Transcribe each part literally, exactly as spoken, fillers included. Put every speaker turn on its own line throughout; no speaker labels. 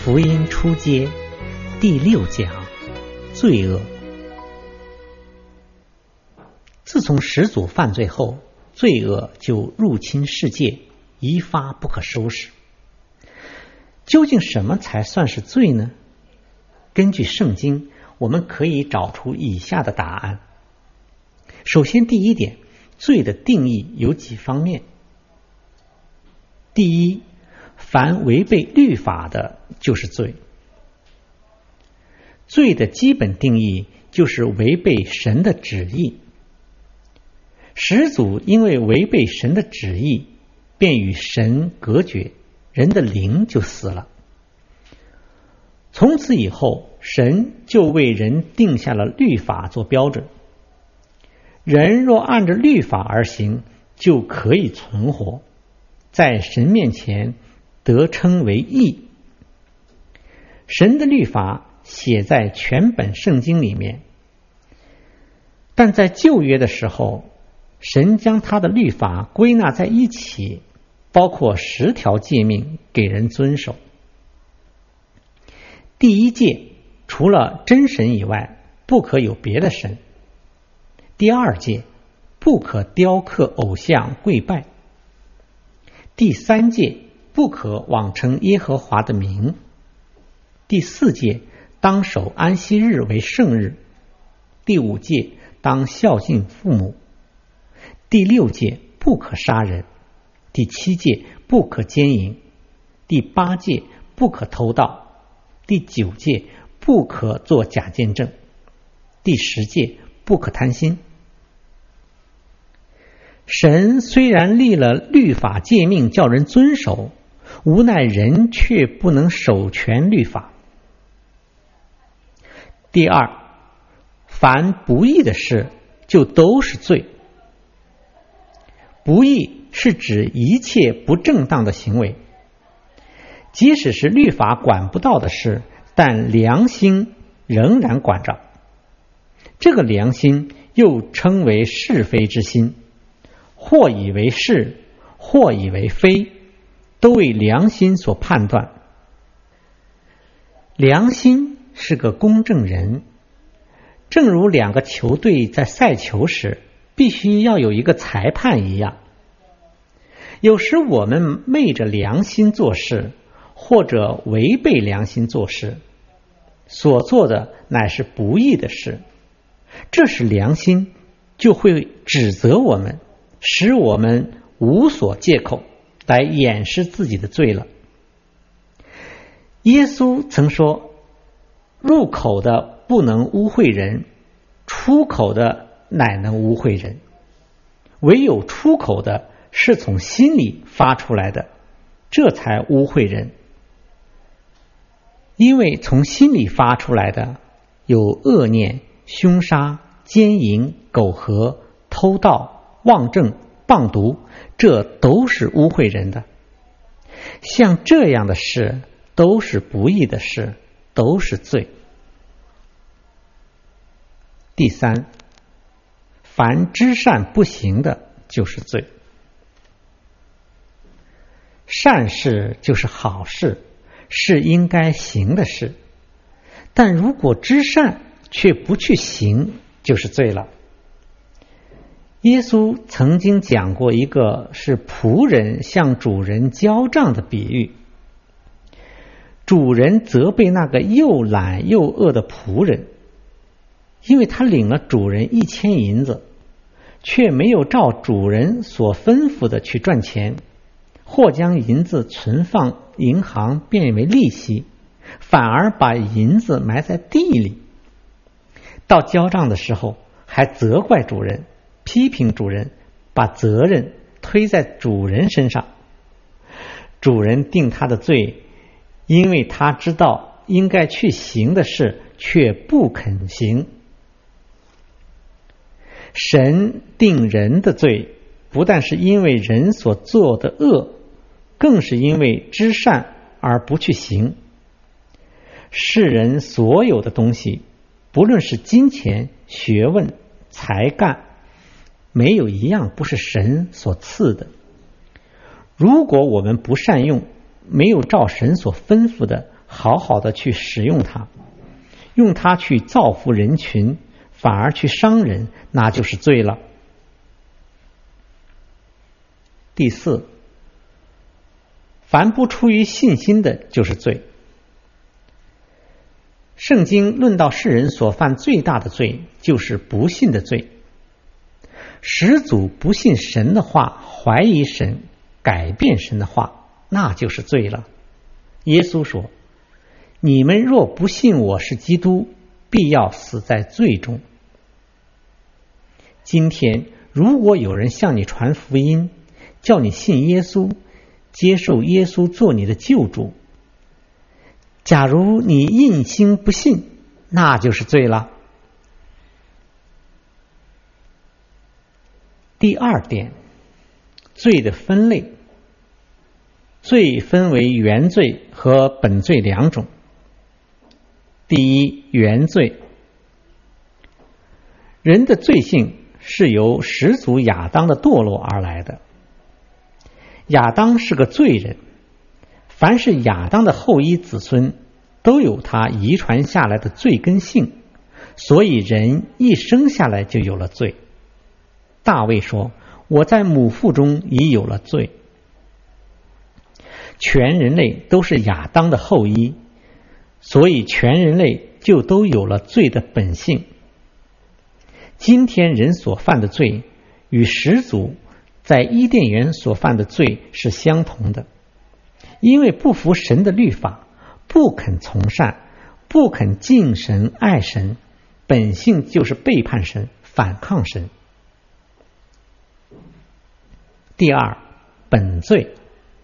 福音初阶第六讲：罪恶。自从始祖犯罪后，罪恶就入侵世界，一发不可收拾。究竟什么才算是罪呢？根据圣经，我们可以找出以下的答案。首先，第一点，罪的定义有几方面。第一，凡违背律法的就是罪。罪的基本定义就是违背神的旨意。始祖因为违背神的旨意，便与神隔绝，人的灵就死了。从此以后，神就为人定下了律法做标准。人若按着律法而行，就可以存活，在神面前得称为义。神的律法写在全本圣经里面，但在旧约的时候，神将他的律法归纳在一起，包括十条诫命给人遵守。第一诫，除了真神以外，不可有别的神。第二诫，不可雕刻偶像跪拜。第三诫，不可妄称耶和华的名。第四诫，当守安息日为圣日。第五诫，当孝敬父母。第六诫，不可杀人。第七诫，不可奸淫。第八诫，不可偷盗。第九诫，不可作假见证。第十诫，不可贪心。神虽然立了律法诫命叫人遵守，无奈人却不能守全律法。第二，凡不义的事就都是罪。不义是指一切不正当的行为，即使是律法管不到的事，但良心仍然管着。这个良心又称为是非之心，或以为是，或以为非，都为良心所判断。良心是个公证人，正如两个球队在赛球时必须要有一个裁判一样。有时我们昧着良心做事，或者违背良心做事，所做的乃是不义的事，这时良心就会指责我们，使我们无所借口来掩饰自己的罪了。耶稣曾说，入口的不能污秽人，出口的乃能污秽人。唯有出口的是从心里发出来的，这才污秽人。因为从心里发出来的有恶念、凶杀、奸淫、苟合、偷盗、妄证、谤毒，这都是污秽人的。像这样的事都是不义的事，都是罪。第三，凡知善不行的就是罪。善事就是好事，是应该行的事，但如果知善却不去行，就是罪了。耶稣曾经讲过一个是仆人向主人交账的比喻。主人责备那个又懒又饿的仆人，因为他领了主人一千银子，却没有照主人所吩咐的去赚钱，或将银子存放银行变为利息，反而把银子埋在地里。到交账的时候，还责怪主人，批评主人，把责任推在主人身上。主人定他的罪，因为他知道应该去行的事，却不肯行。神定人的罪，不但是因为人所做的恶，更是因为知善而不去行。世人所有的东西，不论是金钱、学问、才干，没有一样不是神所赐的。如果我们不善用，没有照神所吩咐的好好的去使用它，用它去造福人群，反而去伤人，那就是罪了。第四，凡不出于信心的，就是罪。圣经论到世人所犯最大的罪，就是不信的罪。始祖不信神的话，怀疑神，改变神的话，那就是罪了。耶稣说：你们若不信我是基督，必要死在罪中。今天如果有人向你传福音，叫你信耶稣，接受耶稣做你的救主，假如你硬心不信，那就是罪了。第二点，罪的分类。罪分为原罪和本罪两种。第一，原罪。人的罪性是由始祖亚当的堕落而来的。亚当是个罪人，凡是亚当的后裔子孙都有他遗传下来的罪根性，所以人一生下来就有了罪。大卫说：我在母腹中已有了罪。全人类都是亚当的后裔，所以全人类就都有了罪的本性。今天人所犯的罪与始祖在伊甸园所犯的罪是相同的，因为不服神的律法，不肯从善，不肯敬神爱神，本性就是背叛神，反抗神。第二，本罪。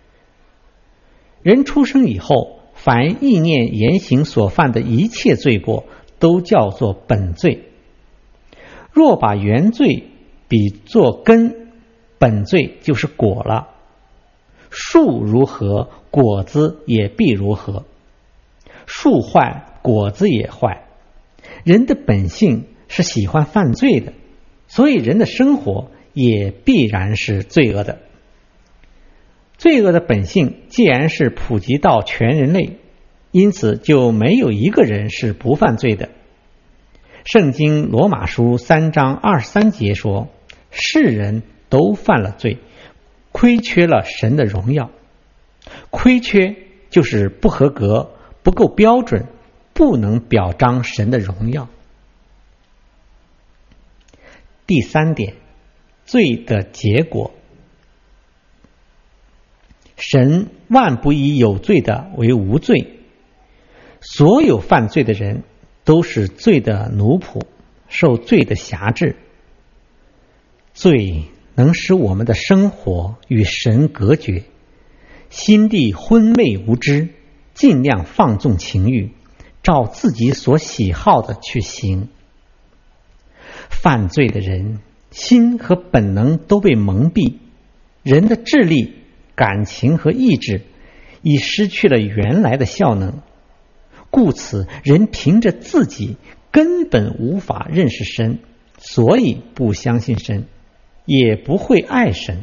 人出生以后，凡意念言行所犯的一切罪过，都叫做本罪。若把原罪比作根，本罪就是果了。树如何，果子也必如何。树坏，果子也坏。人的本性是喜欢犯罪的，所以人的生活也必然是罪恶的。罪恶的本性既然是普及到全人类，因此就没有一个人是不犯罪的。圣经罗马书三章二十三节说：世人都犯了罪，亏缺了神的荣耀。亏缺就是不合格，不够标准，不能表彰神的荣耀。第三点，罪的结果。神万不以有罪的为无罪，所有犯罪的人都是罪的奴仆，受罪的辖制。罪能使我们的生活与神隔绝，心地昏昧无知，尽量放纵情欲，照自己所喜好的去行。犯罪的人心和本能都被蒙蔽，人的智力、感情和意志已失去了原来的效能，故此人凭着自己根本无法认识神，所以不相信神，也不会爱神。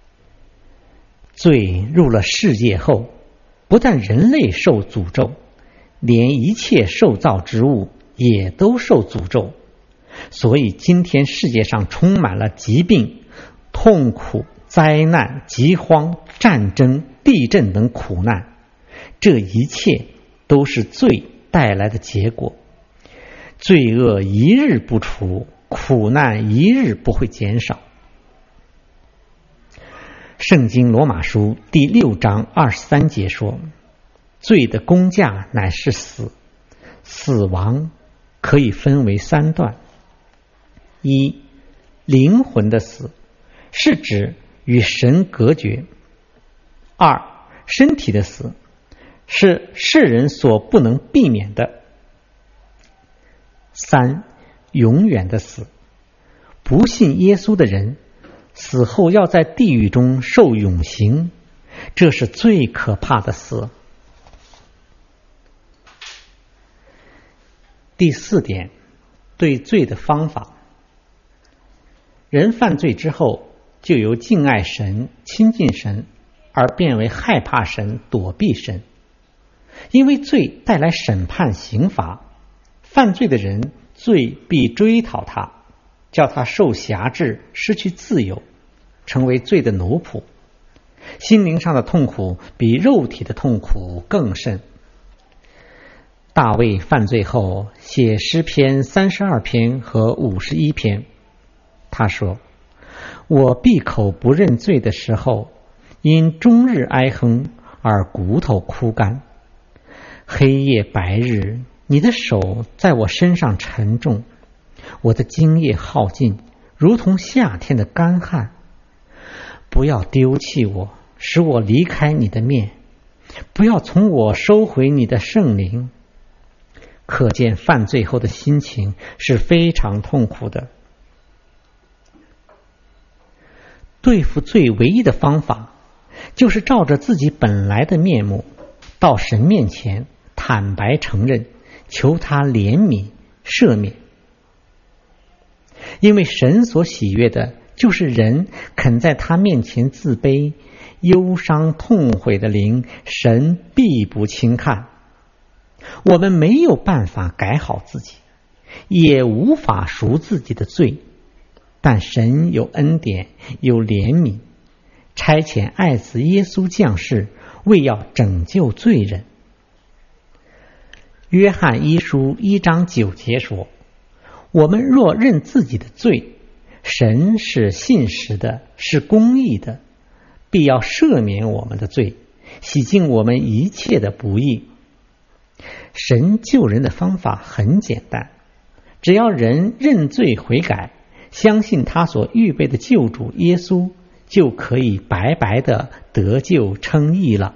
罪入了世界后，不但人类受诅咒，连一切受造之物也都受诅咒。所以今天世界上充满了疾病、痛苦、灾难、饥荒、战争、地震等苦难，这一切都是罪带来的结果。罪恶一日不除，苦难一日不会减少。圣经罗马书第六章二十三节说：罪的工价乃是死，死亡可以分为三段。一，灵魂的死，是指与神隔绝。二，身体的死，是世人所不能避免的。三，永远的死，不信耶稣的人死后要在地狱中受永刑，这是最可怕的死。第四点，对罪的方法。人犯罪之后，就由敬爱神、亲近神，而变为害怕神、躲避神。 因为罪带来审判刑罚，犯罪的人罪必追讨他，叫他受辖制，失去自由，成为罪的奴仆。心灵上的痛苦比肉体的痛苦更甚。大卫犯罪后写诗篇三十二篇和五十一篇，他说：我闭口不认罪的时候，因终日哀哼而骨头枯干。黑夜白日，你的手在我身上沉重，我的精液耗尽，如同夏天的干旱。不要丢弃我，使我离开你的面，不要从我收回你的圣灵。可见犯罪后的心情是非常痛苦的。对付罪唯一的方法，就是照着自己本来的面目，到神面前坦白承认，求他怜悯赦免。因为神所喜悦的就是人肯在他面前自卑，忧伤痛悔的灵，神必不轻看。我们没有办法改好自己，也无法赎自己的罪，但神有恩典，有怜悯，差遣爱子耶稣降世，为要拯救罪人。约翰一书一章九节说：我们若认自己的罪，神是信实的，是公义的，必要赦免我们的罪，洗净我们一切的不义。神救人的方法很简单，只要人认罪悔改，相信他所预备的救主耶稣，就可以白白的得救称义了。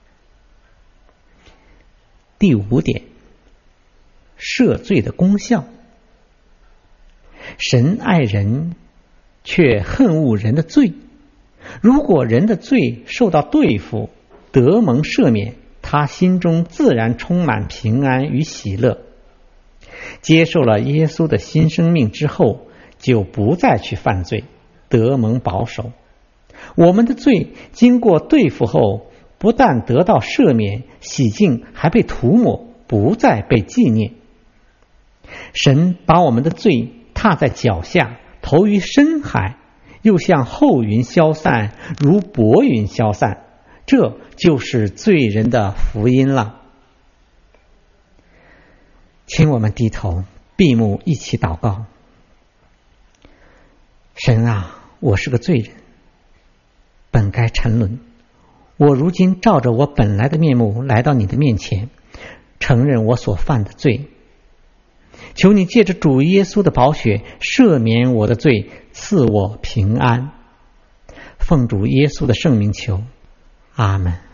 第五点，赦罪的功效。神爱人，却恨恶人的罪。如果人的罪受到对付，得蒙赦免，他心中自然充满平安与喜乐。接受了耶稣的新生命之后，就不再去犯罪，得蒙保守。我们的罪经过对付后，不但得到赦免洗净，还被涂抹，不再被纪念。神把我们的罪踏在脚下，投于深海，又向后云消散，如薄云消散。这就是罪人的福音了。请我们低头闭目一起祷告。神啊，我是个罪人，本该沉沦。我如今照着我本来的面目来到你的面前，承认我所犯的罪。求你借着主耶稣的宝血赦免我的罪，赐我平安。奉主耶稣的圣名求，阿们。